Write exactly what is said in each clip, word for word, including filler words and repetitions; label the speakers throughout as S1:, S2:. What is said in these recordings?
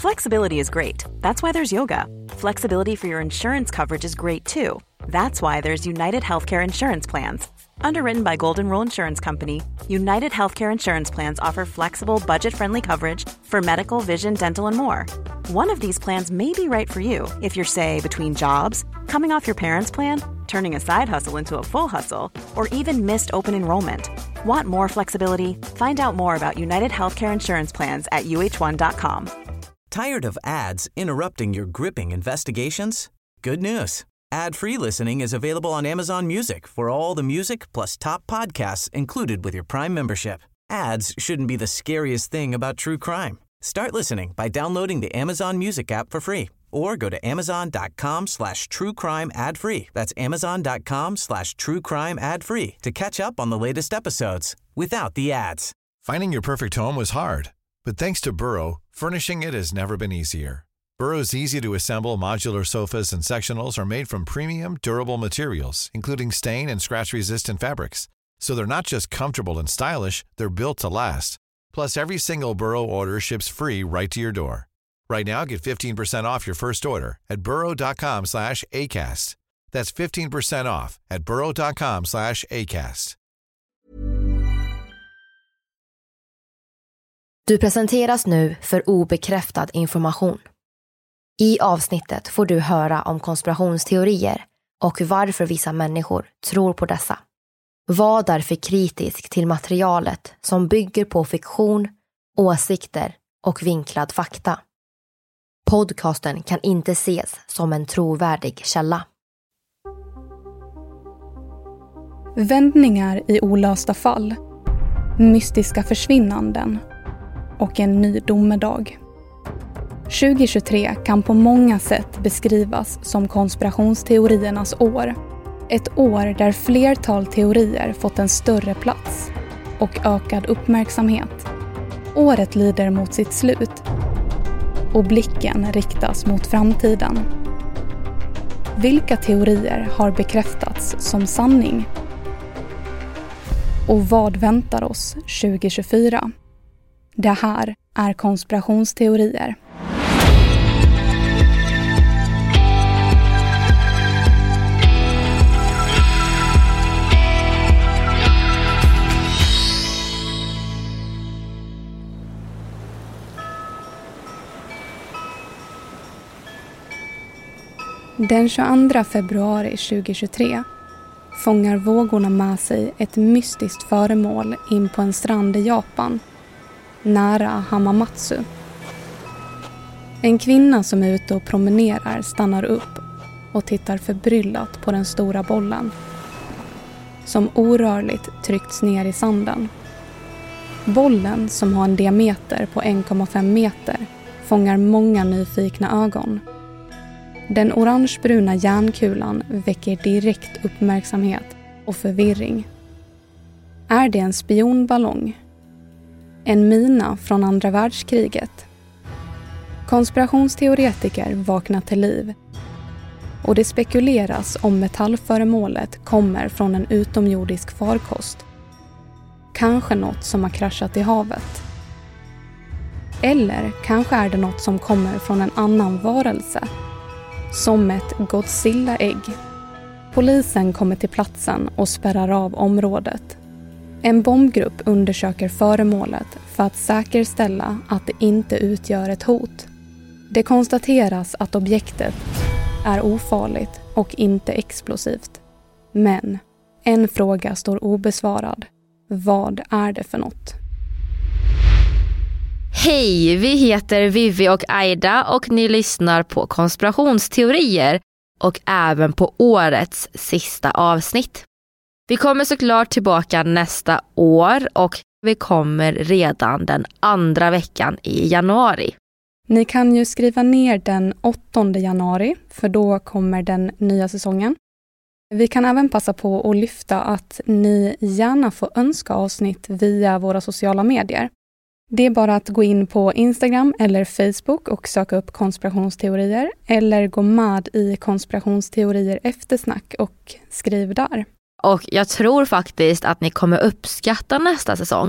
S1: Flexibility is great. That's why there's yoga. Flexibility for your insurance coverage is great too. That's why there's United Healthcare Insurance Plans. Underwritten by Golden Rule Insurance Company, United Healthcare Insurance Plans offer flexible, budget-friendly coverage for medical, vision, dental, and more. One of these plans may be right for you if you're, say, between jobs, coming off your parents' plan, turning a side hustle into a full hustle, or even missed open enrollment. Want more flexibility? Find out more about United Healthcare Insurance Plans at U H one dot com.
S2: Tired of ads interrupting your gripping investigations? Good news. Ad-free listening is available on Amazon Music for all the music plus top podcasts included with your Prime membership. Ads shouldn't be the scariest thing about true crime. Start listening by downloading the Amazon Music app for free or go to amazon.com slash true crime ad free. That's amazon.com slash true crime ad free to catch up on the latest episodes without the ads.
S3: Finding your perfect home was hard, but thanks to Burrow, furnishing it has never been easier. Burrow's easy-to-assemble modular sofas and sectionals are made from premium, durable materials, including stain and scratch-resistant fabrics. So they're not just comfortable and stylish, they're built to last. Plus, every single Burrow order ships free right to your door. Right now, get fifteen percent off your first order at burrow.com slash ACAST. That's fifteen percent off at burrow.com slash ACAST.
S4: Du presenteras nu för obekräftad information. I avsnittet får du höra om konspirationsteorier och varför vissa människor tror på dessa. Var därför kritisk till materialet som bygger på fiktion, åsikter och vinklad fakta. Podcasten kan inte ses som en trovärdig källa.
S5: Vändningar i olösta fall, mystiska försvinnanden och en ny domedag. tjugohundratjugotre kan på många sätt beskrivas som konspirationsteoriernas år. Ett år där flertal teorier fått en större plats och ökad uppmärksamhet. Året lider mot sitt slut och blicken riktas mot framtiden. Vilka teorier har bekräftats som sanning? Och vad väntar oss tjugohundratjugofyra? Det här är konspirationsteorier. Den tjugoandra februari tjugohundratjugotre fångar vågorna med sig ett mystiskt föremål in på en strand i Japan, nära Hamamatsu. En kvinna som är ute och promenerar stannar upp och tittar förbryllat på den stora bollen, som orörligt tryckts ner i sanden. Bollen, som har en diameter på en komma fem meter, fångar många nyfikna ögon. Den orangebruna järnkulan väcker direkt uppmärksamhet och förvirring. Är det en spionballong? En mina från andra världskriget? Konspirationsteoretiker vaknar till liv och det spekuleras om metallföremålet kommer från en utomjordisk farkost. Kanske något som har kraschat i havet. Eller kanske är det något som kommer från en annan varelse. Som ett Godzilla-ägg. Polisen kommer till platsen och spärrar av området. En bombgrupp undersöker föremålet för att säkerställa att det inte utgör ett hot. Det konstateras att objektet är ofarligt och inte explosivt. Men en fråga står obesvarad. Vad är det för något?
S6: Hej, vi heter Vivi och Aida och ni lyssnar på konspirationsteorier och även på årets sista avsnitt. Vi kommer såklart tillbaka nästa år och vi kommer redan den andra veckan i januari.
S5: Ni kan ju skriva ner den åttonde januari för då kommer den nya säsongen. Vi kan även passa på att lyfta att ni gärna får önska avsnitt via våra sociala medier. Det är bara att gå in på Instagram eller Facebook och söka upp konspirationsteorier eller gå med i konspirationsteorier eftersnack och skriv där.
S6: Och jag tror faktiskt att ni kommer uppskatta nästa säsong.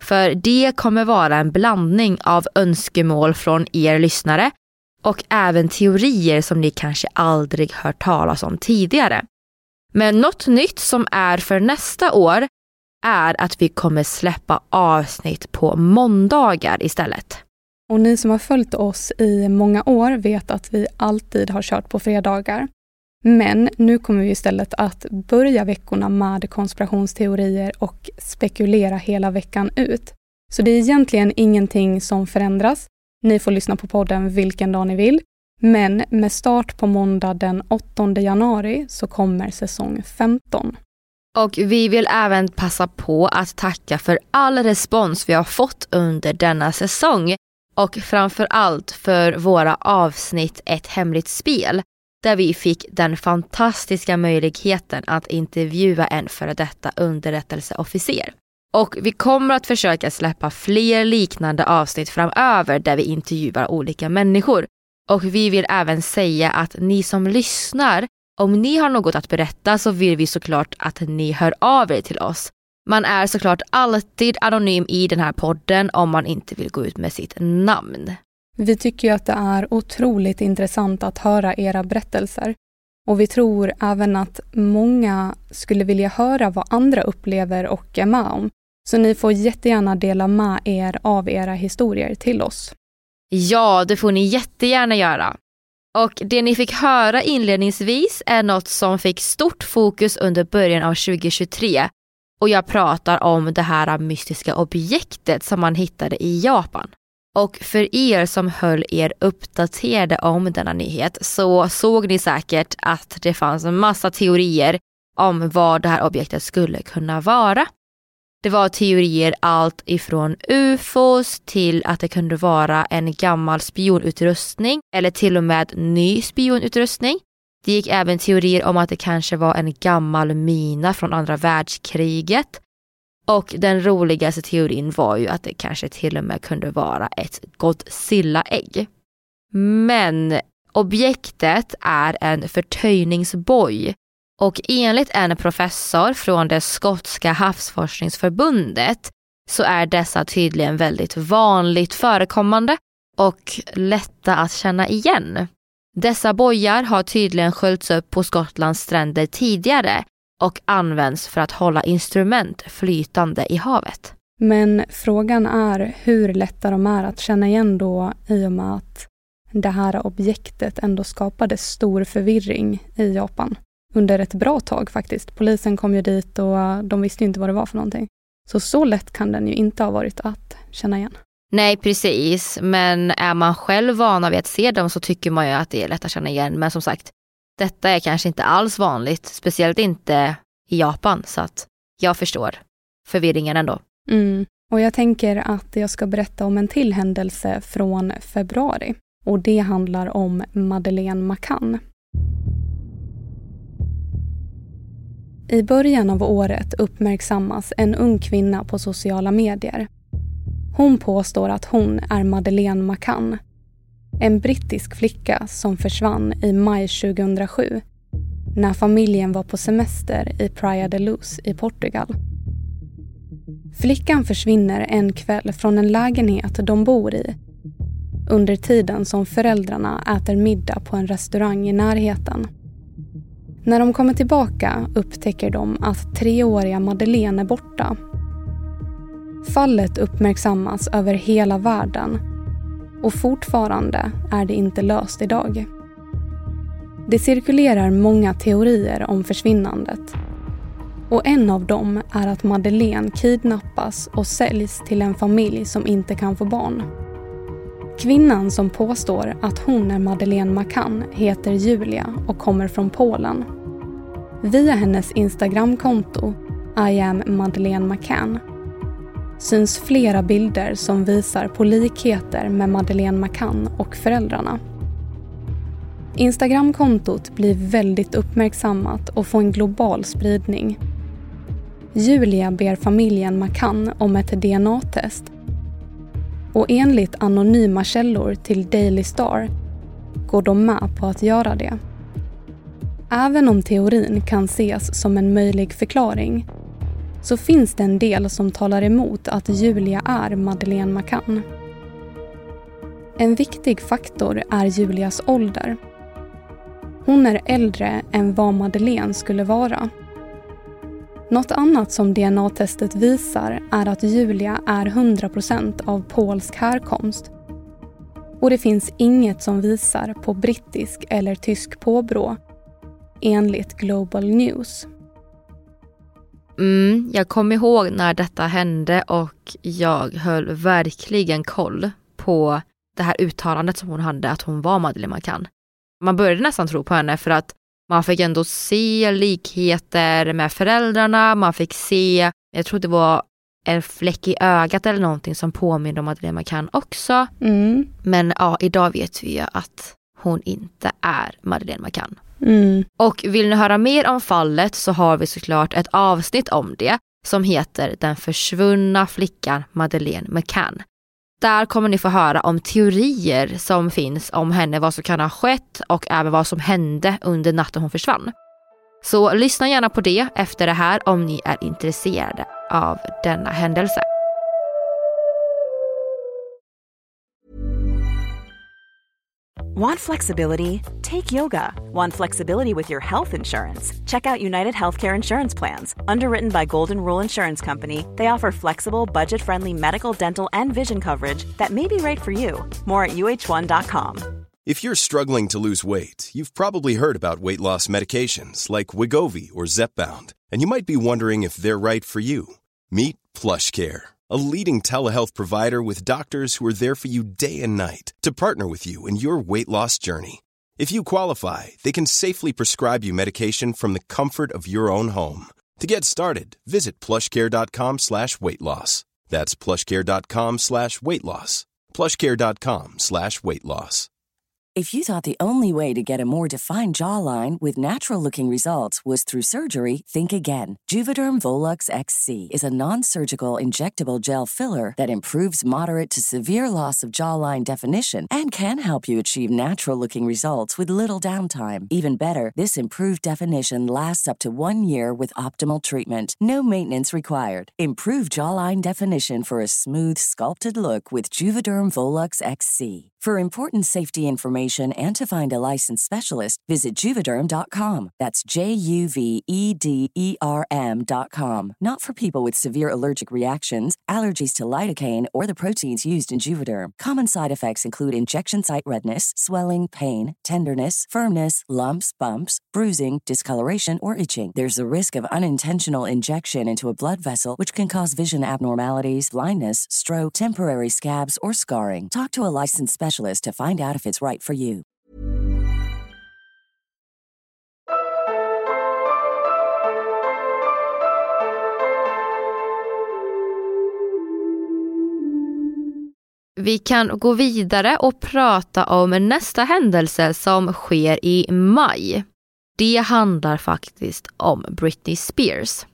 S6: För det kommer vara en blandning av önskemål från er lyssnare och även teorier som ni kanske aldrig hört talas om tidigare. Men något nytt som är för nästa år är att vi kommer släppa avsnitt på måndagar istället.
S5: Och ni som har följt oss i många år vet att vi alltid har kört på fredagar. Men nu kommer vi istället att börja veckorna med konspirationsteorier och spekulera hela veckan ut. Så det är egentligen ingenting som förändras. Ni får lyssna på podden vilken dag ni vill. Men med start på måndag den åttonde januari så kommer säsong femton.
S6: Och vi vill även passa på att tacka för all respons vi har fått under denna säsong. Och framförallt för våra avsnitt Ett hemligt spel. Där vi fick den fantastiska möjligheten att intervjua en före detta underrättelseofficer. Och vi kommer att försöka släppa fler liknande avsnitt framöver där vi intervjuar olika människor. Och vi vill även säga att ni som lyssnar, om ni har något att berätta så vill vi såklart att ni hör av er till oss. Man är såklart alltid anonym i den här podden om man inte vill gå ut med sitt namn.
S5: Vi tycker ju att det är otroligt intressant att höra era berättelser. Och vi tror även att många skulle vilja höra vad andra upplever och är med om. Så ni får jättegärna dela med er av era historier till oss.
S6: Ja, det får ni jättegärna göra. Och det ni fick höra inledningsvis är något som fick stort fokus under början av tjugohundratjugotre. Och jag pratar om det här mystiska objektet som man hittade i Japan. Och för er som höll er uppdaterade om denna nyhet så såg ni säkert att det fanns en massa teorier om vad det här objektet skulle kunna vara. Det var teorier allt ifrån U F Os till att det kunde vara en gammal spionutrustning eller till och med ny spionutrustning. Det gick även teorier om att det kanske var en gammal mina från andra världskriget. Och den roligaste teorin var ju att det kanske till och med kunde vara ett Godzilla-ägg. Men objektet är en förtöjningsboj. Och enligt en professor från det skotska havsforskningsförbundet så är dessa tydligen väldigt vanligt förekommande och lätta att känna igen. Dessa bojar har tydligen sköljts upp på Skottlands stränder tidigare och används för att hålla instrument flytande i havet.
S5: Men frågan är hur lätta de är att känna igen då i och med att det här objektet ändå skapade stor förvirring i Japan. Under ett bra tag faktiskt. Polisen kom ju dit och de visste ju inte vad det var för någonting. Så så lätt kan den ju inte ha varit att känna igen.
S6: Nej, precis. Men är man själv van vid att se dem så tycker man ju att det är lätt att känna igen. Men som sagt, detta är kanske inte alls vanligt. Speciellt inte i Japan. Så att jag förstår förvirringen ändå.
S5: Mm. Och jag tänker att jag ska berätta om en till händelse från februari. Och det handlar om Madeleine McCann. I början av året uppmärksammas en ung kvinna på sociala medier. Hon påstår att hon är Madeleine McCann, en brittisk flicka som försvann i maj tjugohundrasju när familjen var på semester i Praia de Luz i Portugal. Flickan försvinner en kväll från en lägenhet de bor i under tiden som föräldrarna äter middag på en restaurang i närheten. När de kommer tillbaka upptäcker de att treåriga Madeleine är borta. Fallet uppmärksammas över hela världen och fortfarande är det inte löst idag. Det cirkulerar många teorier om försvinnandet. Och en av dem är att Madeleine kidnappas och säljs till en familj som inte kan få barn. Kvinnan som påstår att hon är Madeleine McCann heter Julia och kommer från Polen. Via hennes Instagramkonto I am Madeleine McCann syns flera bilder som visar på likheter med Madeleine McCann och föräldrarna. Instagramkontot blir väldigt uppmärksammat och får en global spridning. Julia ber familjen McCann om ett D N A-test. Och enligt anonyma källor till Daily Star går de med på att göra det. Även om teorin kan ses som en möjlig förklaring så finns det en del som talar emot att Julia är Madeleine McCann. En viktig faktor är Julias ålder. Hon är äldre än vad Madeleine skulle vara. Något annat som D N A-testet visar är att Julia är hundra procent av polsk härkomst. Och det finns inget som visar på brittisk eller tysk påbrå, enligt Global News.
S6: Mm, jag kommer ihåg när detta hände och jag höll verkligen koll på det här uttalandet som hon hade att hon var Madeleine McCann. Man började nästan tro på henne för att man fick ändå se likheter med föräldrarna. Man fick se, jag tror det var en fläck i ögat eller någonting som påminner om Madeleine McCann också.
S5: Mm.
S6: Men ja, idag vet vi ju att hon inte är Madeleine McCann.
S5: Mm.
S6: Och vill ni höra mer om fallet så har vi såklart ett avsnitt om det som heter Den försvunna flickan Madeleine McCann. Där kommer ni få höra om teorier som finns om henne, vad som kan ha skett och även vad som hände under natten hon försvann. Så lyssna gärna på det efter det här om ni är intresserade av denna händelse.
S1: Want flexibility? Take yoga. Want flexibility with your health insurance? Check out United Healthcare Insurance Plans. Underwritten by Golden Rule Insurance Company, they offer flexible, budget-friendly medical, dental, and vision coverage that may be right for you. More at U H one dot com.
S7: If you're struggling to lose weight, you've probably heard about weight loss medications like Wegovy or Zepbound, and you might be wondering if they're right for you. Meet PlushCare, a leading telehealth provider with doctors who are there for you day and night to partner with you in your weight loss journey. If you qualify, they can safely prescribe you medication from the comfort of your own home. To get started, visit plushcare.com slash weight loss. That's plushcare.com slash weight loss. plushcare.com slash weight loss.
S8: If you thought the only way to get a more defined jawline with natural-looking results was through surgery, think again. Juvederm Volux X C is a non-surgical injectable gel filler that improves moderate to severe loss of jawline definition and can help you achieve natural-looking results with little downtime. Even better, this improved definition lasts up to one year with optimal treatment. No maintenance required. Improve jawline definition for a smooth, sculpted look with Juvederm Volux X C. For important safety information and to find a licensed specialist, visit Juvederm dot com. That's J U V E D E R M dot com. Not for people with severe allergic reactions, allergies to lidocaine, or the proteins used in Juvederm. Common side effects include injection site redness, swelling, pain, tenderness, firmness, lumps, bumps, bruising, discoloration, or itching. There's a risk of unintentional injection into a blood vessel, which can cause vision abnormalities, blindness, stroke, temporary scabs, or scarring. Talk to a licensed specialist to find out if it's right for you.
S6: Vi kan gå vidare och prata om nästa händelse som sker i maj. Det handlar faktiskt om Britney Spears.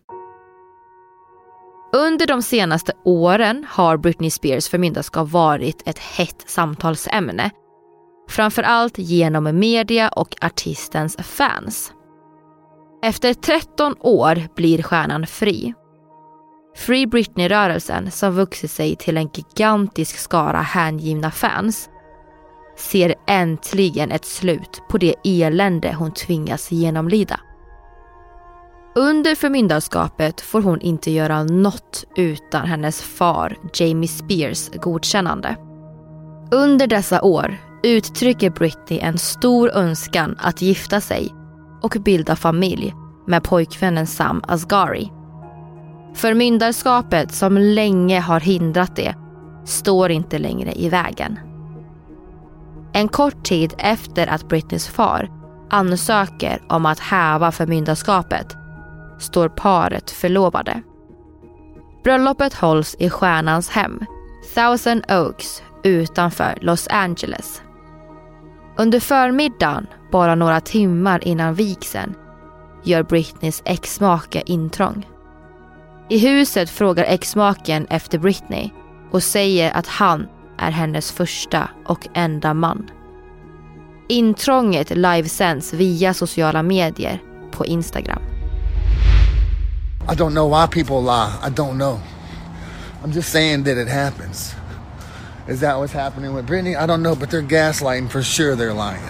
S6: Under de senaste åren har Britney Spears förmyndarskap varit ett hett samtalsämne. Framförallt genom media och artistens fans. Efter tretton år blir stjärnan fri. Free Britney-rörelsen, som vuxit sig till en gigantisk skara hängivna fans, ser äntligen ett slut på det elände hon tvingas genomlida. Under förmyndarskapet får hon inte göra något utan hennes far Jamie Spears godkännande. Under dessa år uttrycker Britney en stor önskan att gifta sig och bilda familj med pojkvännen Sam Asghari. Förmyndarskapet som länge har hindrat det står inte längre i vägen. En kort tid efter att Britneys far ansöker om att häva förmyndarskapet står paret förlovade. Bröllopet hålls i stjärnans hem, Thousand Oaks, utanför Los Angeles. Under förmiddagen, bara några timmar innan vigseln, gör Britneys ex-make intrång. I huset frågar ex-maken efter Britney och säger att han är hennes första och enda man. Intrånget livesänds via sociala medier på Instagram.
S9: I don't know why people lie. I don't know. I'm just saying that it happens. Is that what's happening with Britney? I don't know, but they're gaslighting. For sure they're lying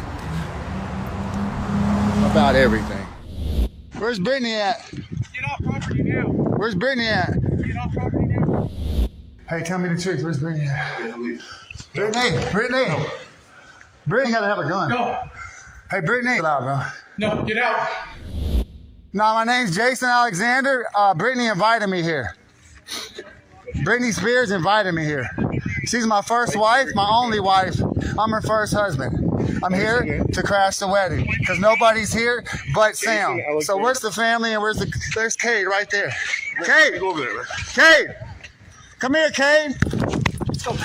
S9: about everything. Where's Britney at?
S10: Get off property now.
S9: Where's Britney at?
S10: Get off property now.
S9: Hey, tell me the truth. Where's Britney at? Britney, Britney. No. Britney gotta have a gun.
S10: No.
S9: Hey, Britney. Get out, bro.
S10: No, get out.
S9: No, my name's Jason Alexander. Uh, Britney invited me here. Britney Spears invited me here. She's my first wife, my only wife. I'm her first husband. I'm here to crash the wedding because nobody's here but Sam. So where's the family and where's the... There's Cade right there. Cade! Cade! Come here, Cade! Let's go.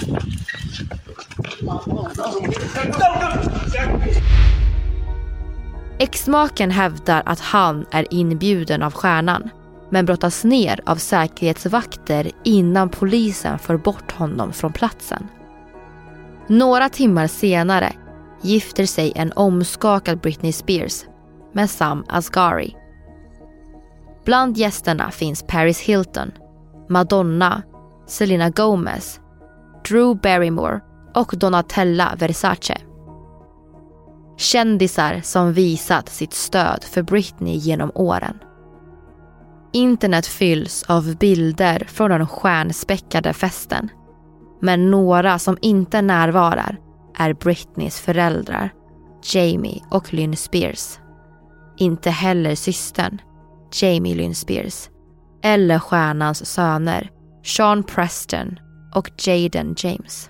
S6: Ex-maken hävdar att han är inbjuden av stjärnan, men brottas ner av säkerhetsvakter innan polisen får bort honom från platsen. Några timmar senare gifter sig en omskakad Britney Spears med Sam Asghari. Bland gästerna finns Paris Hilton, Madonna, Selena Gomez, Drew Barrymore och Donatella Versace. Kändisar som visat sitt stöd för Britney genom åren. Internet fylls av bilder från den stjärnspäckade festen. Men några som inte närvarar är Britneys föräldrar, Jamie och Lynn Spears. Inte heller systern, Jamie Lynn Spears. Eller stjärnans söner, Sean Preston och Jaden James.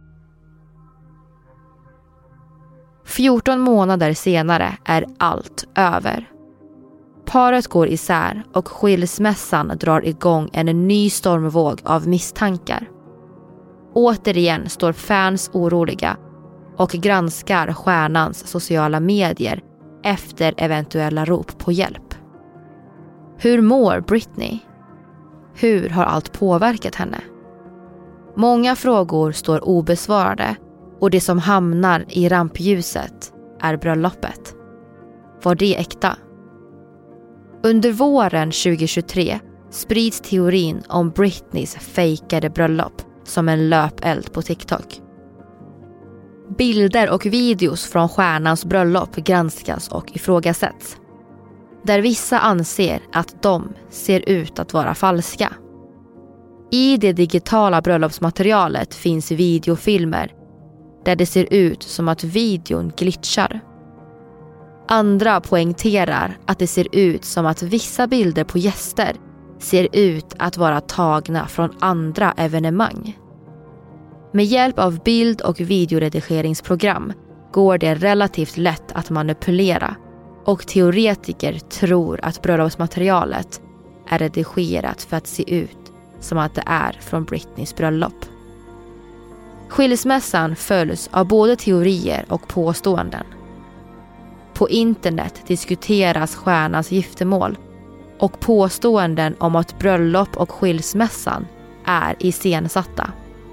S6: fjorton månader senare är allt över. Paret går isär och skilsmässan drar igång en ny stormvåg av misstankar. Återigen står fans oroliga och granskar stjärnans sociala medier efter eventuella rop på hjälp. Hur mår Britney? Hur har allt påverkat henne? Många frågor står obesvarade och det som hamnar i rampljuset är bröllopet. Var det äkta? Under våren tjugohundratjugotre sprids teorin om Britneys fejkade bröllop som en löpeld på TikTok. Bilder och videos från stjärnans bröllop granskas och ifrågasätts. Där vissa anser att de ser ut att vara falska. I det digitala bröllopsmaterialet finns videofilmer där det ser ut som att videon glitchar. Andra poängterar att det ser ut som att vissa bilder på gäster ser ut att vara tagna från andra evenemang. Med hjälp av bild- och videoredigeringsprogram går det relativt lätt att manipulera och teoretiker tror att bröllopsmaterialet är redigerat för att se ut som att det är från Britneys bröllop. Skilsmässan följs av både teorier och påståenden. På internet diskuteras stjärnans giftermål och påståenden om att bröllop och skilsmässan är iscensatta.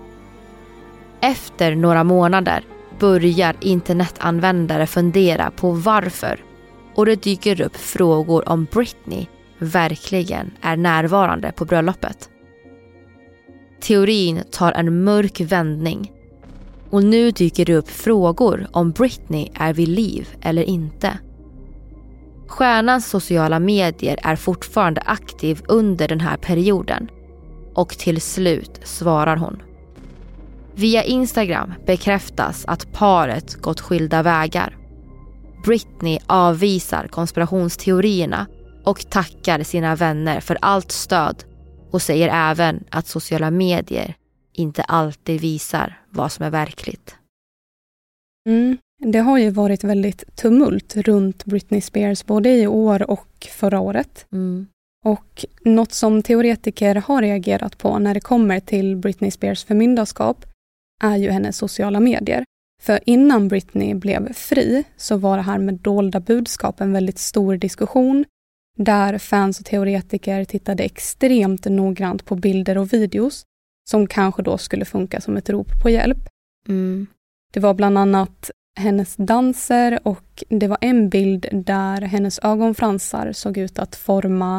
S6: Efter några månader börjar internetanvändare fundera på varför och det dyker upp frågor om Britney verkligen är närvarande på bröllopet. Teorin tar en mörk vändning och nu dyker det upp frågor om Britney är vid liv eller inte. Stjärnans sociala medier är fortfarande aktiv under den här perioden och till slut svarar hon. Via Instagram bekräftas att paret gått skilda vägar. Britney avvisar konspirationsteorierna och tackar sina vänner för allt stöd och säger även att sociala medier inte alltid visar vad som är verkligt.
S5: Mm, det har ju varit väldigt tumult runt Britney Spears både i år och förra året.
S6: Mm.
S5: Och något som teoretiker har reagerat på när det kommer till Britney Spears förmyndarskap är ju hennes sociala medier. För innan Britney blev fri så var det här med dolda budskap en väldigt stor diskussion där fans och teoretiker tittade extremt noggrant på bilder och videos som kanske då skulle funka som ett rop på hjälp.
S6: Mm.
S5: Det var bland annat hennes danser och det var en bild där hennes ögonfransar såg ut att forma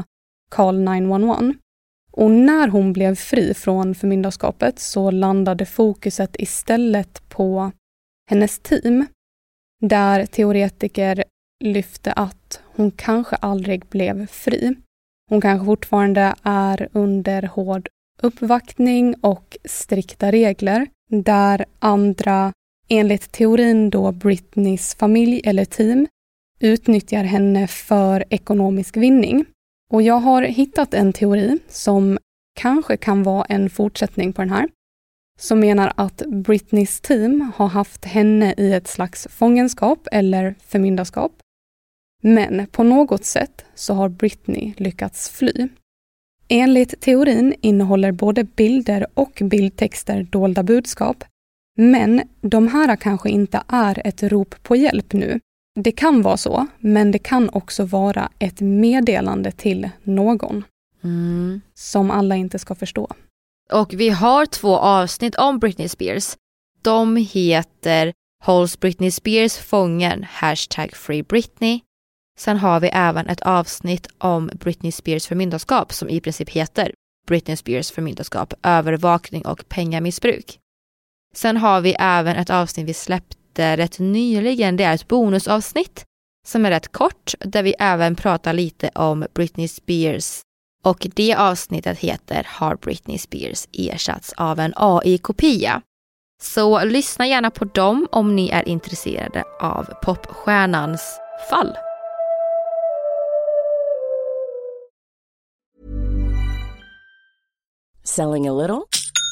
S5: Call nine one one. Och när hon blev fri från förmyndarskapet så landade fokuset istället på hennes team, där teoretiker lyfte att hon kanske aldrig blev fri. Hon kanske fortfarande är under hård uppvaktning och strikta regler, där andra, enligt teorin då Britneys familj eller team, utnyttjar henne för ekonomisk vinning. Och jag har hittat en teori som kanske kan vara en fortsättning på den här, som menar att Britneys team har haft henne i ett slags fångenskap eller förmyndarskap. Men på något sätt så har Britney lyckats fly. Enligt teorin innehåller både bilder och bildtexter dolda budskap, men de här kanske inte är ett rop på hjälp nu. Det kan vara så, men det kan också vara ett meddelande till någon mm. som alla inte ska förstå.
S6: Och vi har två avsnitt om Britney Spears. De heter Hålls Britney Spears fången, hashtag Free Britney. Sen har vi även ett avsnitt om Britney Spears förmyndarskap som i princip heter Britney Spears förmyndarskap, övervakning och pengamissbruk. Sen har vi även ett avsnitt vi släppte rätt nyligen. Det är ett bonusavsnitt som är rätt kort, där vi även pratar lite om Britney Spears. Och det avsnittet heter Har Britney Spears ersatts av en A I-kopia? Så lyssna gärna på dem om ni är intresserade av popstjärnans fall.
S8: Selling a little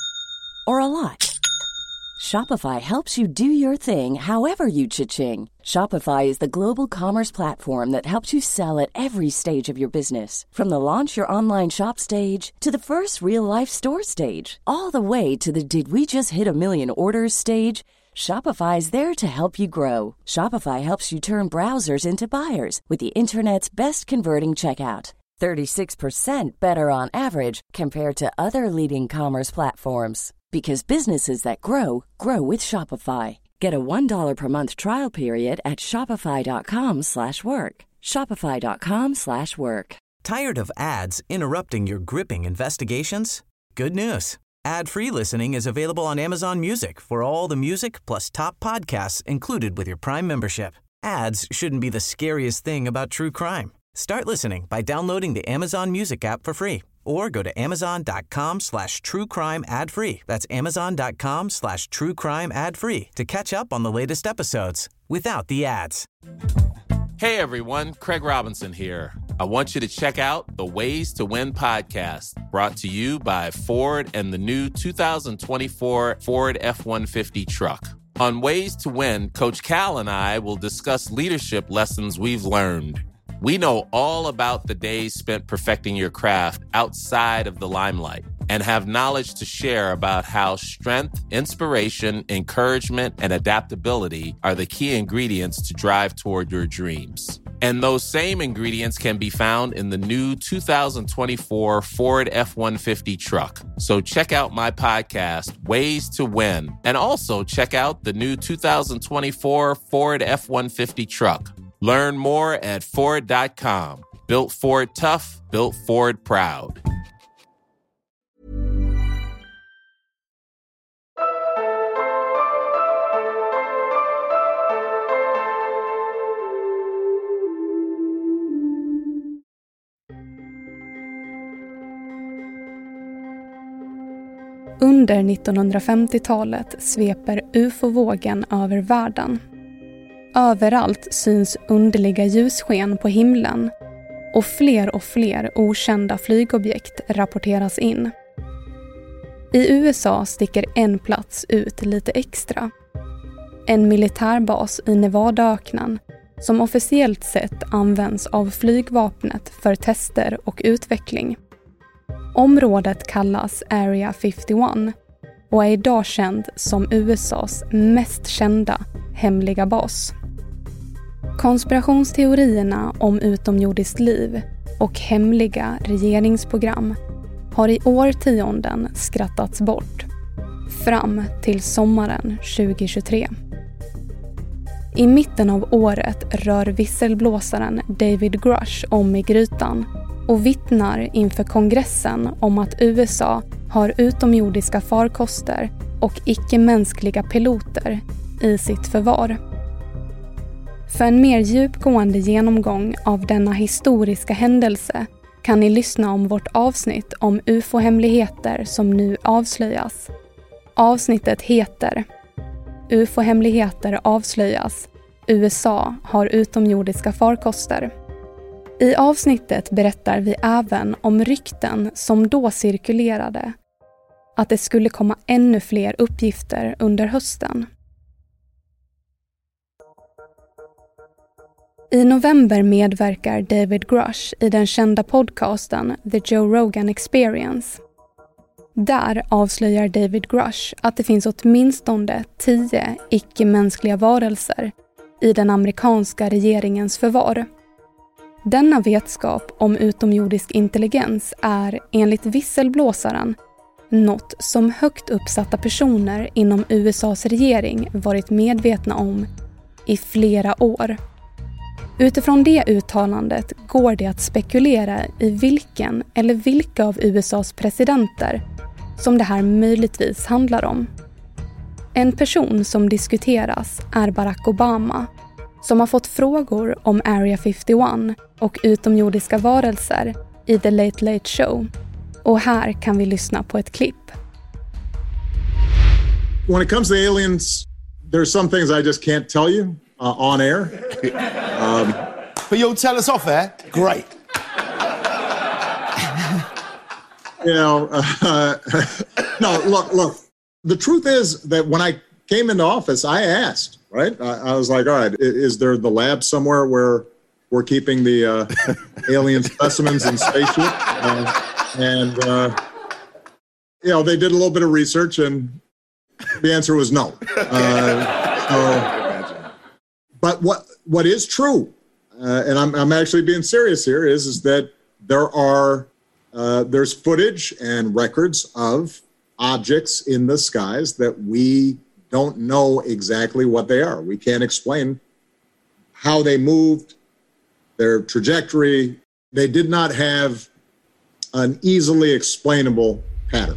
S8: or a lot? Shopify helps you do your thing however you cha-ching. Shopify is the global commerce platform that helps you sell at every stage of your business. From the launch your online shop stage to the first real-life store stage, all the way to the did we just hit a million orders stage. Shopify is there to help you grow. Shopify helps you turn browsers into buyers with the internet's best converting checkout. thirty-six percent better on average compared to other leading commerce platforms. Because businesses that grow, grow with Shopify. Get a one dollar per month trial period at shopify.com slash work. Shopify.com slash work.
S2: Tired of ads interrupting your gripping investigations? Good news. Ad-free listening is available on Amazon Music for all the music plus top podcasts included with your Prime membership. Ads shouldn't be the scariest thing about true crime. Start listening by downloading the Amazon Music app for free or go to amazon.com slash true crime ad free. That's amazon.com slash true crime ad free to catch up on the latest episodes without the ads.
S11: Hey everyone, Craig Robinson here. I want you to check out the Ways to Win podcast, brought to you by Ford and the new two thousand twenty-four Ford F one fifty truck. On Ways to Win, Coach Cal and I will discuss leadership lessons we've learned. We know all about the days spent perfecting your craft outside of the limelight and have knowledge to share about how strength, inspiration, encouragement, and adaptability are the key ingredients to drive toward your dreams. And those same ingredients can be found in the new two thousand twenty-four Ford F one fifty truck. So check out my podcast, Ways to Win, and also check out the new two thousand twenty-four Ford F one fifty truck. Learn more at Ford dot com. Built Ford tough, built Ford proud.
S5: Under nittonhundrafemtiotalet sveper U F O-vågen över världen. Överallt syns underliga ljussken på himlen och fler och fler okända flygobjekt rapporteras in. I U S A sticker en plats ut lite extra. En militärbas i Nevadaöknen som officiellt sett används av flygvapnet för tester och utveckling. Området kallas Area femtioett och är idag känd som U S A:s mest kända hemliga bas. Konspirationsteorierna om utomjordiskt liv och hemliga regeringsprogram har i årtionden skrattats bort, fram till sommaren tjugohundratjugotre. I mitten av året rör visselblåsaren David Grush om i grytan och vittnar inför kongressen om att U S A har utomjordiska farkoster och icke-mänskliga piloter i sitt förvar. För en mer djupgående genomgång av denna historiska händelse kan ni lyssna om vårt avsnitt om U F O-hemligheter som nu avslöjas. Avsnittet heter U F O-hemligheter avslöjas. U S A har utomjordiska farkoster. I avsnittet berättar vi även om rykten som då cirkulerade. Att det skulle komma ännu fler uppgifter under hösten. I november medverkar David Grush i den kända podcasten The Joe Rogan Experience. Där avslöjar David Grush att det finns åtminstone tio icke-mänskliga varelser i den amerikanska regeringens förvar. Denna vetskap om utomjordisk intelligens är enligt visselblåsaren något som högt uppsatta personer inom U S A:s regering varit medvetna om i flera år. Utifrån det uttalandet går det att spekulera i vilken eller vilka av U S A:s presidenter som det här möjligtvis handlar om. En person som diskuteras är Barack Obama, som har fått frågor om Area femtioett och utomjordiska varelser i The Late Late Show. Och här kan vi lyssna på ett klipp.
S12: When it comes to aliens, there's some things I just can't tell you uh, on air. Um,
S13: but you'll tell us off air? Great.
S12: You know, uh, no, look, look. The truth is that when I came into office, I asked, right? I, I was like, all right, is there the lab somewhere where we're keeping the uh, alien specimens in spaceship? Uh, and, uh, you know, they did a little bit of research and the answer was no. Uh, so, but what what is true, uh, and I'm, I'm actually being serious here, is, is that there are, uh, there's footage and records of objects in the skies that we don't know exactly what they are. We can't explain how they moved, their trajectory. They did not have an easily explainable pattern.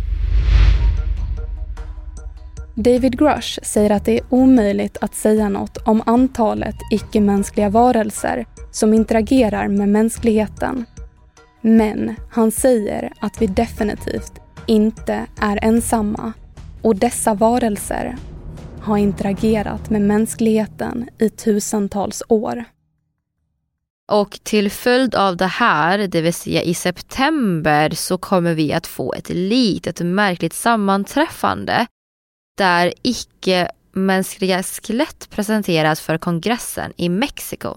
S5: David Grush säger att det är omöjligt att säga något om antalet icke-mänskliga varelser som interagerar med mänskligheten. Men han säger att vi definitivt inte är ensamma och dessa varelser har interagerat med mänskligheten i tusentals år.
S6: Och till följd av det här, det vill säga i september, så kommer vi att få ett litet märkligt sammanträffande där icke-mänskliga skelett presenteras för kongressen i Mexiko.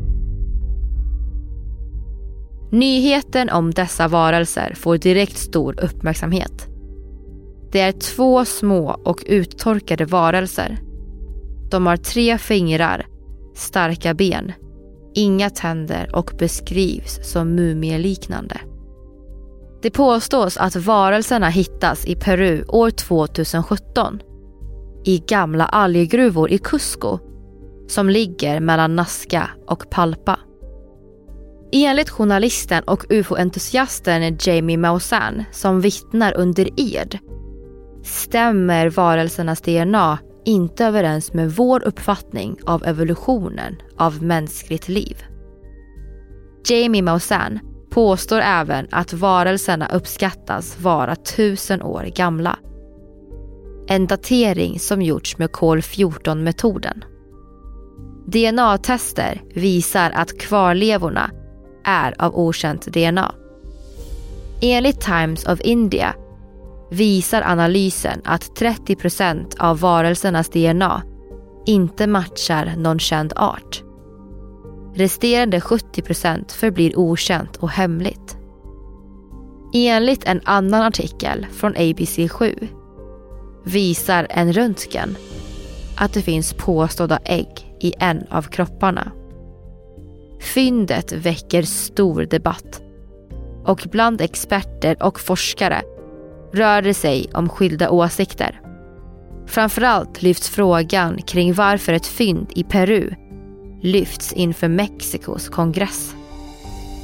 S6: Nyheten om dessa varelser får direkt stor uppmärksamhet. Det är två små och uttorkade varelser. De har tre fingrar, starka ben, inga tänder och beskrivs som mumieliknande. Det påstås att varelserna hittas i Peru år tjugohundrasjutton i gamla alggruvor i Cusco som ligger mellan Nazca och Palpa. Enligt journalisten och U F O-entusiasten Jamie Maussan som vittnar under ed stämmer varelsernas D N A inte överens med vår uppfattning av evolutionen av mänskligt liv. Jamie Maussan påstår även att varelserna uppskattas vara tusen år gamla. En datering som gjorts med kol fjorton-metoden. D N A-tester visar att kvarlevorna är av okänt D N A. Enligt Times of India visar analysen att trettio procent av varelsernas D N A inte matchar någon känd art. Resterande sjuttio procent förblir okänt och hemligt. Enligt en annan artikel från A B C sju visar en röntgen att det finns påstådda ägg i en av kropparna. Fyndet väcker stor debatt och bland experter och forskare rör det sig om skilda åsikter. Framförallt lyfts frågan kring varför ett fynd i Peru lyfts inför Mexikos kongress.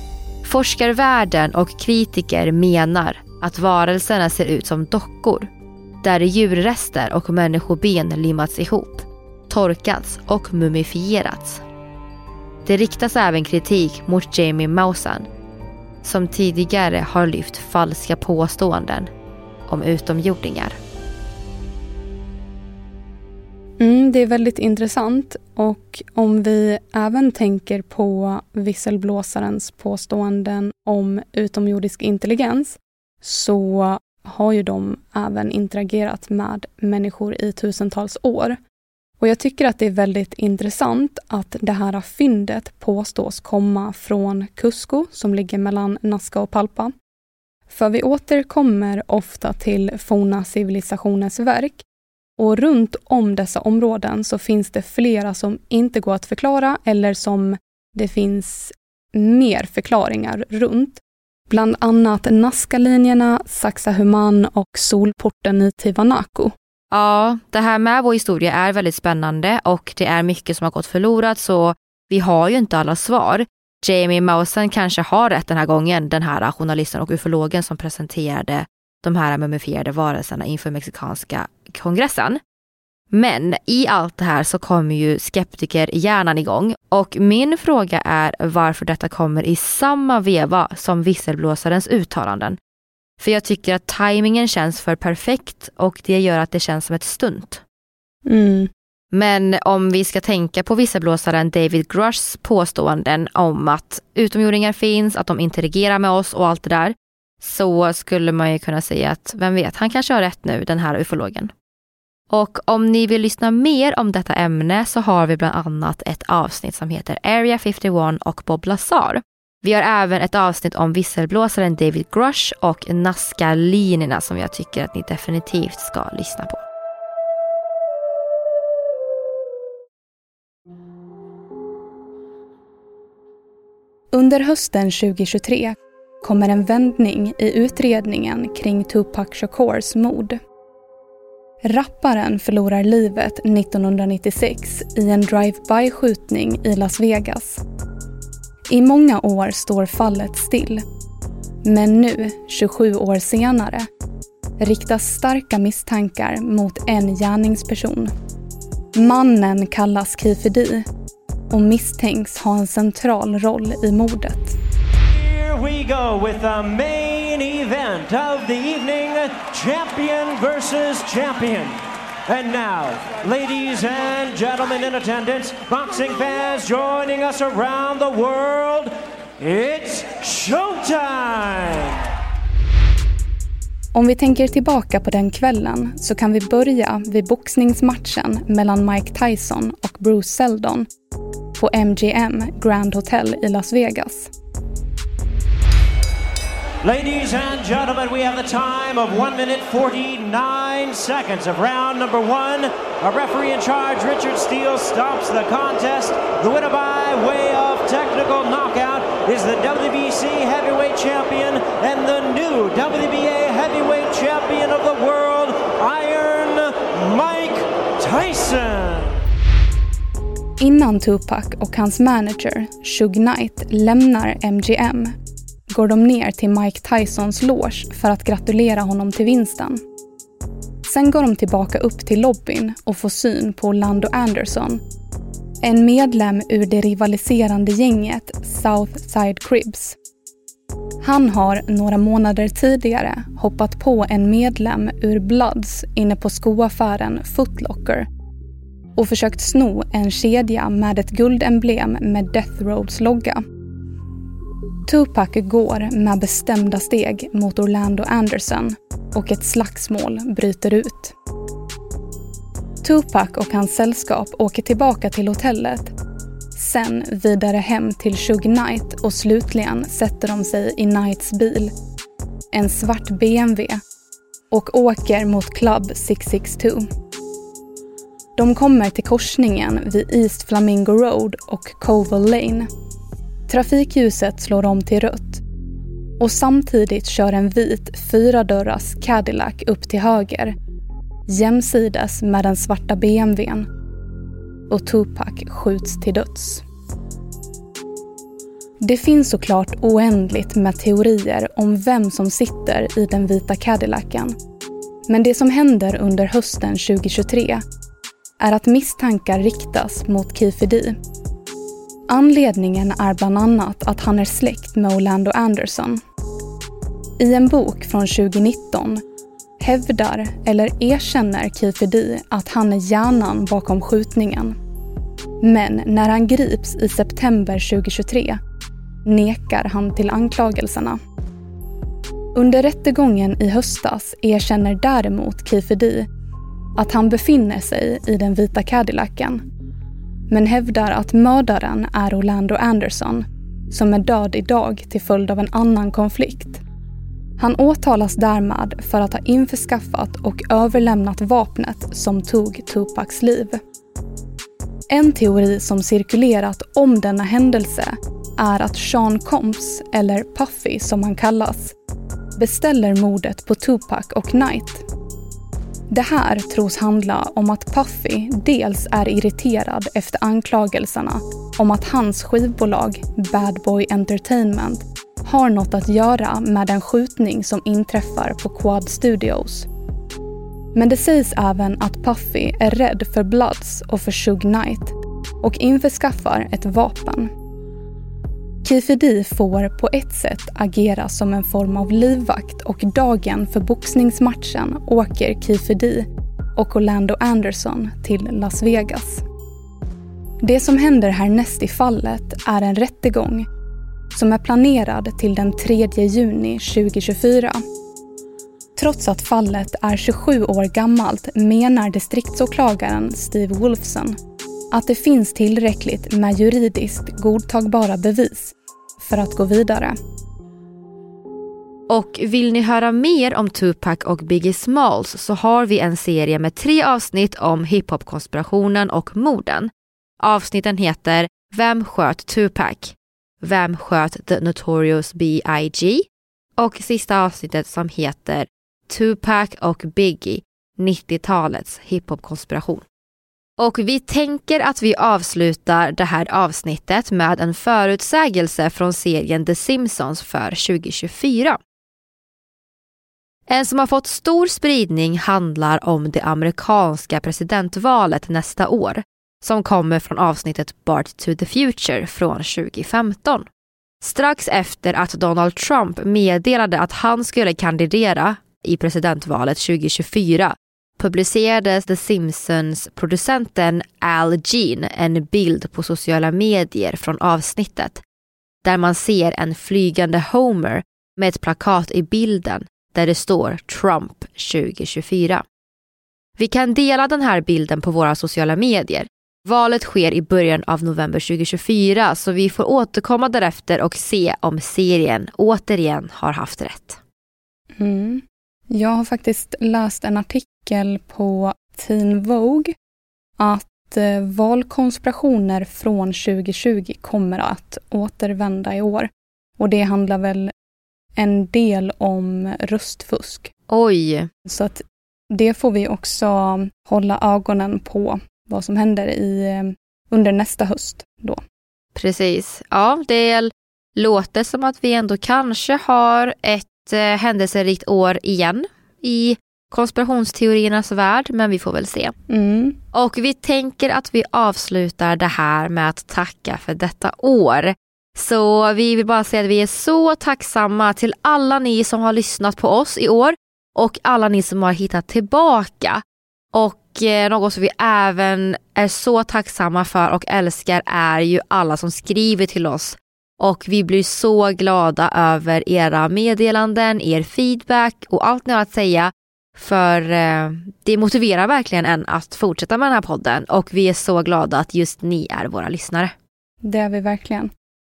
S6: Forskarvärlden och kritiker menar att varelserna ser ut som dockor, där djurrester och människoben limmats ihop, torkats och mumifierats. Det riktas även kritik mot Jamie Maussan, som tidigare har lyft falska påståenden om utomjordingar.
S5: Mm, det är väldigt intressant, och om vi även tänker på visselblåsarens påståenden om utomjordisk intelligens, så har ju de även interagerat med människor i tusentals år. Och jag tycker att det är väldigt intressant att det här fyndet påstås komma från Cusco, som ligger mellan Nazca och Palpa. För vi återkommer ofta till forna civilisationers verk, och runt om dessa områden så finns det flera som inte går att förklara, eller som det finns mer förklaringar runt. Bland annat Nazca-linjerna, Sacsayhuaman och solporten i Tiwanaku.
S6: Ja, det här med vår historia är väldigt spännande, och det är mycket som har gått förlorat, så vi har ju inte alla svar. Jamie Maussan kanske har rätt den här gången, den här journalisten och ufologen som presenterade de här mumifierade varelserna inför mexikanska kongressen. Men i allt det här så kommer ju skeptikerhjärnan igång, och min fråga är varför detta kommer i samma veva som visselblåsarens uttalanden. För jag tycker att tajmingen känns för perfekt, och det gör att det känns som ett stunt.
S5: Mm.
S6: Men om vi ska tänka på visselblåsaren David Grushs påståenden om att utomjordingar finns, att de interagerar med oss och allt det där, så skulle man ju kunna säga att, vem vet, han kanske har rätt nu, den här ufologen. Och om ni vill lyssna mer om detta ämne så har vi bland annat ett avsnitt som heter Area femtioett och Bob Lazar. Vi har även ett avsnitt om visselblåsaren David Grush och Nazca-linjerna som jag tycker att ni definitivt ska lyssna på.
S5: Under hösten tjugohundratjugotre kommer en vändning i utredningen kring Tupac Shakurs mord. Rapparen förlorar livet nittonhundranittiosex i en drive-by-skjutning i Las Vegas. I många år står fallet still. Men nu, tjugosju år senare, riktas starka misstankar mot en gärningsperson. Mannen kallas Keffe D och misstänks ha en central roll i mordet.
S14: Here we go with the main event of the evening, champion versus champion. And now, ladies and gentlemen in attendance, boxing fans joining us around the world, it's showtime!
S5: Om vi tänker tillbaka på den kvällen så kan vi börja vid boxningsmatchen mellan Mike Tyson och Bruce Seldon på M G M Grand Hotel i Las Vegas.
S14: Ladies and gentlemen, we have the time of one minute forty-nine seconds of round number one. A referee in charge, Richard Steele, stops the contest. The winner by way of technical knockout is the W B C heavyweight champion and the new W B A heavyweight champion of the world, Iron Mike Tyson.
S5: Innan Tupac och hans manager, Suge Knight, lämnar M G M går de ner till Mike Tysons loge för att gratulera honom till vinsten. Sen går de tillbaka upp till lobbyn och får syn på Orlando Anderson, en medlem ur det rivaliserande gänget Southside Cribs. Han har några månader tidigare hoppat på en medlem ur Bloods inne på skoaffären Foot Locker och försökt sno en kedja med ett guldemblem med Death Rows logga. Tupac går med bestämda steg mot Orlando Anderson och ett slagsmål bryter ut. Tupac och hans sällskap åker tillbaka till hotellet, sen vidare hem till Suge Knight och slutligen sätter de sig i Knights bil, en svart B M W, och åker mot Club sex sex två. De kommer till korsningen vid East Flamingo Road och Koval Lane. Trafikljuset slår om till rött och samtidigt kör en vit fyradörrars Cadillac upp till höger, jämsides med den svarta B M W:n, och Tupac skjuts till döds. Det finns såklart oändligt med teorier om vem som sitter i den vita Cadillacen. Men det som händer under hösten tjugohundratjugotre är att misstankar riktas mot Kiefer D. Anledningen är bland annat att han är släkt med Orlando Anderson. I en bok från tjugonitton hävdar eller erkänner Kiefer D att han är hjärnan bakom skjutningen. Men när han grips i september tjugohundratjugotre nekar han till anklagelserna. Under rättegången i höstas erkänner däremot Kiefer D att han befinner sig i den vita Cadillacen, men hävdar att mördaren är Orlando Anderson, som är död idag till följd av en annan konflikt. Han åtalas därmed för att ha införskaffat och överlämnat vapnet som tog Tupacs liv. En teori som cirkulerat om denna händelse är att Sean Combs, eller Puffy som han kallas, beställer mordet på Tupac och Knight. Det här tros handla om att Puffy dels är irriterad efter anklagelserna om att hans skivbolag Bad Boy Entertainment har något att göra med den skjutning som inträffar på Quad Studios. Men det sägs även att Puffy är rädd för Bloods och för Suge Knight och införskaffar ett vapen. Kiefer D får på ett sätt agera som en form av livvakt, och dagen för boxningsmatchen åker Kiefer D och Orlando Anderson till Las Vegas. Det som händer härnäst i fallet är en rättegång som är planerad till den tredje juni tjugohundratjugofyra. Trots att fallet är tjugosju år gammalt menar distriktsåklagaren Steve Wolfson att det finns tillräckligt med juridiskt godtagbara bevis för att gå vidare.
S6: Och vill ni höra mer om Tupac och Biggie Smalls så har vi en serie med tre avsnitt om hiphop-konspirationen och morden. Avsnitten heter Vem sköt Tupac? Vem sköt The Notorious B I G? Och sista avsnittet som heter Tupac och Biggie, nittiotalets hiphop-konspiration. Och vi tänker att vi avslutar det här avsnittet med en förutsägelse från serien The Simpsons för tjugohundratjugofyra. En som har fått stor spridning handlar om det amerikanska presidentvalet nästa år, som kommer från avsnittet Bart to the Future från tjugofemton. Strax efter att Donald Trump meddelade att han skulle kandidera i presidentvalet tjugohundratjugofyra publicerades The Simpsons-producenten Al Jean en bild på sociala medier från avsnittet där man ser en flygande Homer med ett plakat i bilden där det står Trump tjugohundratjugofyra. Vi kan dela den här bilden på våra sociala medier. Valet sker i början av november tjugohundratjugofyra, så vi får återkomma därefter och se om serien återigen har haft rätt.
S5: Mm. Jag har faktiskt läst en artikel på Teen Vogue att eh, valkonspirationer från tjugohundratjugo kommer att återvända i år. Och det handlar väl en del om röstfusk.
S6: Oj!
S5: Så att det får vi också hålla ögonen på vad som händer i, under nästa höst då.
S6: Precis. Ja, det låter som att vi ändå kanske har ett eh, händelserikt år igen i konspirationsteoriernas värld, men vi får väl se.
S5: Mm.
S6: Och vi tänker att vi avslutar det här med att tacka för detta år. Så vi vill bara säga att vi är så tacksamma till alla ni som har lyssnat på oss i år och alla ni som har hittat tillbaka. Och eh, något som vi även är så tacksamma för och älskar är ju alla som skriver till oss. Och vi blir så glada över era meddelanden, er feedback och allt ni har att säga. För eh, det motiverar verkligen en att fortsätta med den här podden. Och vi är så glada att just ni är våra lyssnare.
S5: Det är vi verkligen.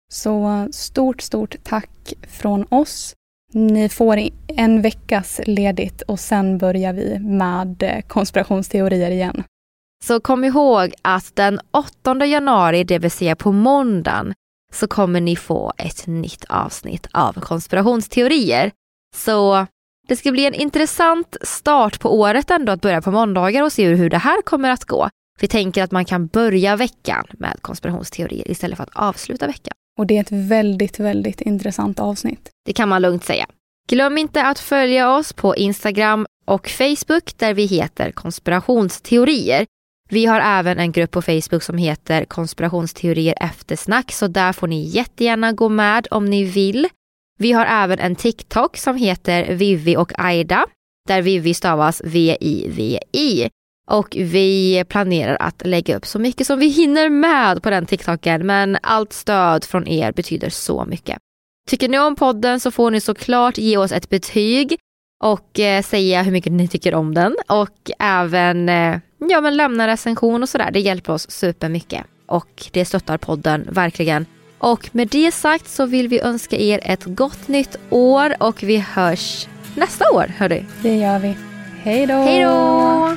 S5: Så stort, stort tack från oss. Ni får en veckas ledigt och sen börjar vi med konspirationsteorier igen.
S6: Så kom ihåg att den åttonde januari, det vill säga på måndagen, så kommer ni få ett nytt avsnitt av konspirationsteorier. Så det ska bli en intressant start på året ändå att börja på måndagar och se hur det här kommer att gå. Vi tänker att man kan börja veckan med konspirationsteorier istället för att avsluta veckan.
S5: Och det är ett väldigt, väldigt intressant avsnitt.
S6: Det kan man lugnt säga. Glöm inte att följa oss på Instagram och Facebook där vi heter Konspirationsteorier. Vi har även en grupp på Facebook som heter Konspirationsteorier eftersnack, så där får ni jättegärna gå med om ni vill. Vi har även en TikTok som heter Vivi och Aida, där Vivi stavas V I V I. Och vi planerar att lägga upp så mycket som vi hinner med på den TikToken, men allt stöd från er betyder så mycket. Tycker ni om podden så får ni såklart ge oss ett betyg och eh, säga hur mycket ni tycker om den. Och även eh, ja, men lämna recension och sådär. Det hjälper oss supermycket. Och det stöttar podden verkligen. Och med det sagt så vill vi önska er ett gott nytt år. Och vi hörs nästa år, hörru.
S5: Det gör vi. Hej då!
S6: Hej då!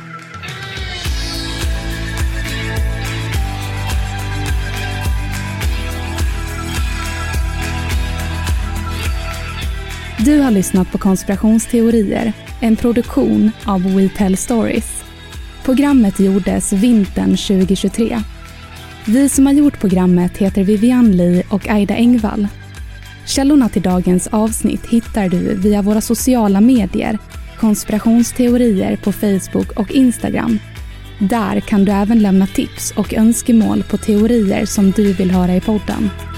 S5: Du har lyssnat på Konspirationsteorier, en produktion av We Tell Stories. Programmet gjordes vintern tjugo tjugotre. Vi som har gjort programmet heter Vivian Lee och Aida Engvall. Källorna till dagens avsnitt hittar du via våra sociala medier, Konspirationsteorier på Facebook och Instagram. Där kan du även lämna tips och önskemål på teorier som du vill höra i podden.